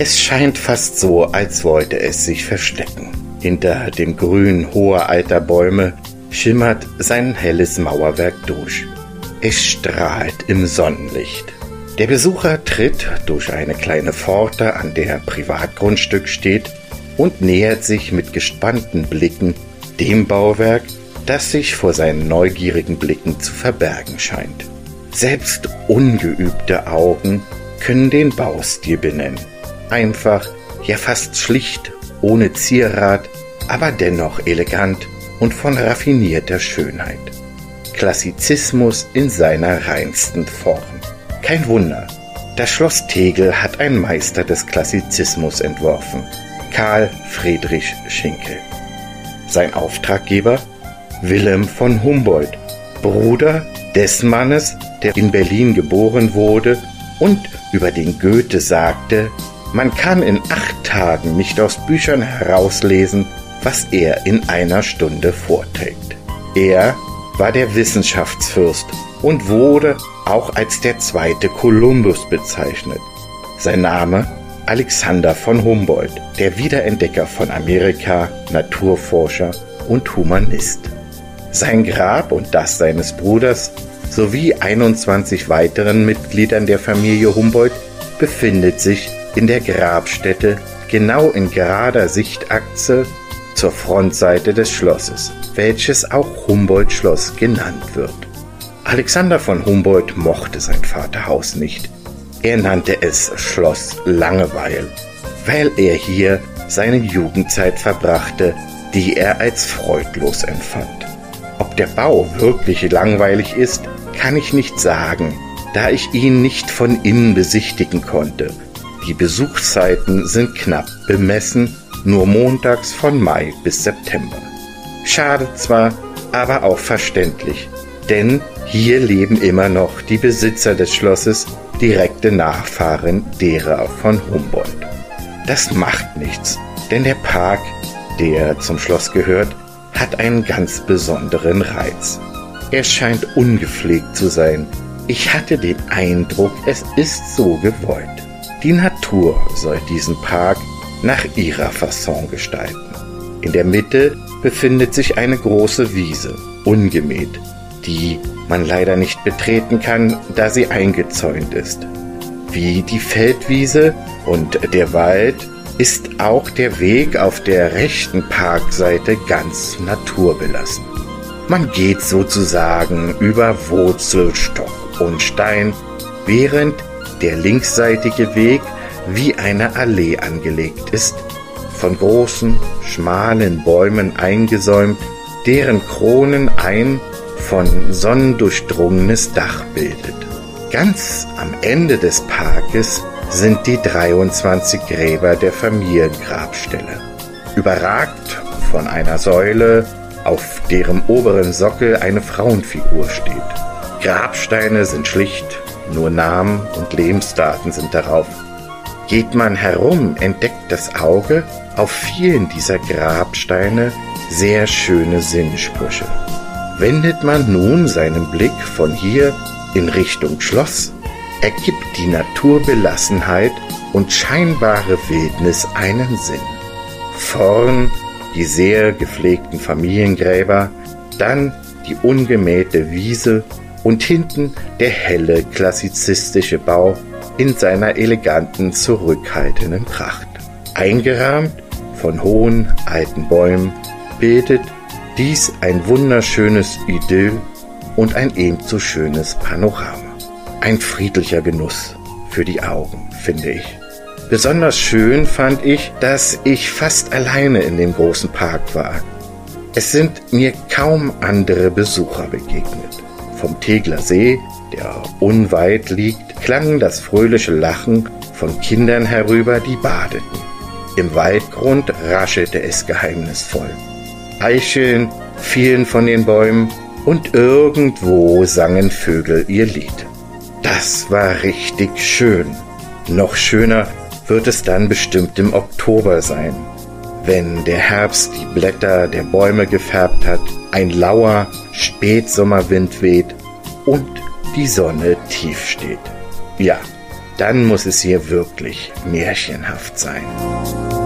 Es scheint fast so, als wollte es sich verstecken. Hinter dem Grün hoher alter Bäume schimmert sein helles Mauerwerk durch. Es strahlt im Sonnenlicht. Der Besucher tritt durch eine kleine Pforte, an der Privatgrundstück steht, und nähert sich mit gespannten Blicken dem Bauwerk, das sich vor seinen neugierigen Blicken zu verbergen scheint. Selbst ungeübte Augen können den Baustil benennen. Einfach, ja fast schlicht, ohne Zierat, aber dennoch elegant und von raffinierter Schönheit. Klassizismus in seiner reinsten Form. Kein Wunder, das Schloss Tegel hat ein Meister des Klassizismus entworfen, Karl Friedrich Schinkel. Sein Auftraggeber? Wilhelm von Humboldt, Bruder des Mannes, der in Berlin geboren wurde und über den Goethe sagte, man kann in 8 Tagen nicht aus Büchern herauslesen, was er in einer Stunde vorträgt. Er war der Wissenschaftsfürst und wurde auch als der zweite Kolumbus bezeichnet. Sein Name? Alexander von Humboldt, der Wiederentdecker von Amerika, Naturforscher und Humanist. Sein Grab und das seines Bruders sowie 21 weiteren Mitgliedern der Familie Humboldt befindet sich in der Grabstätte genau in gerader Sichtachse zur Frontseite des Schlosses, welches auch Humboldt-Schloss genannt wird. Alexander von Humboldt mochte sein Vaterhaus nicht. Er nannte es Schloss Langeweil, weil er hier seine Jugendzeit verbrachte, die er als freudlos empfand. Ob der Bau wirklich langweilig ist, kann ich nicht sagen, da ich ihn nicht von innen besichtigen konnte. Die Besuchszeiten sind knapp bemessen, nur montags von Mai bis September. Schade zwar, aber auch verständlich, denn hier leben immer noch die Besitzer des Schlosses, direkte Nachfahren derer von Humboldt. Das macht nichts, denn der Park, der zum Schloss gehört, hat einen ganz besonderen Reiz. Er scheint ungepflegt zu sein. Ich hatte den Eindruck, es ist so gewollt. Die Natur soll diesen Park nach ihrer Fasson gestalten. In der Mitte befindet sich eine große Wiese, ungemäht, die man leider nicht betreten kann, da sie eingezäunt ist. Wie die Feldwiese und der Wald ist auch der Weg auf der rechten Parkseite ganz naturbelassen. Man geht sozusagen über Wurzelstock und Stein, während der linksseitige Weg wie eine Allee angelegt ist, von großen, schmalen Bäumen eingesäumt, deren Kronen ein von Sonnen durchdrungenes Dach bildet. Ganz am Ende des Parkes sind die 23 Gräber der Familiengrabstelle. Überragt von einer Säule, auf deren oberen Sockel eine Frauenfigur steht. Grabsteine sind schlicht, nur Namen und Lebensdaten sind darauf. Geht man herum, entdeckt das Auge auf vielen dieser Grabsteine sehr schöne Sinnsprüche. Wendet man nun seinen Blick von hier in Richtung Schloss, ergibt die Naturbelassenheit und scheinbare Wildnis einen Sinn. Vorn die sehr gepflegten Familiengräber, dann die ungemähte Wiese und hinten der helle klassizistische Bau in seiner eleganten, zurückhaltenden Pracht. Eingerahmt von hohen, alten Bäumen bildet dies ein wunderschönes Idyll und ein ebenso schönes Panorama. Ein friedlicher Genuss für die Augen, finde ich. Besonders schön fand ich, dass ich fast alleine in dem großen Park war. Es sind mir kaum andere Besucher begegnet. Vom Tegler See, der unweit liegt, klang das fröhliche Lachen von Kindern herüber, die badeten. Im Waldgrund raschelte es geheimnisvoll. Eicheln fielen von den Bäumen und irgendwo sangen Vögel ihr Lied. Das war richtig schön. Noch schöner wird es dann bestimmt im Oktober sein, wenn der Herbst die Blätter der Bäume gefärbt hat, ein lauer Spätsommerwind weht und die Sonne tief steht. Ja, dann muss es hier wirklich märchenhaft sein.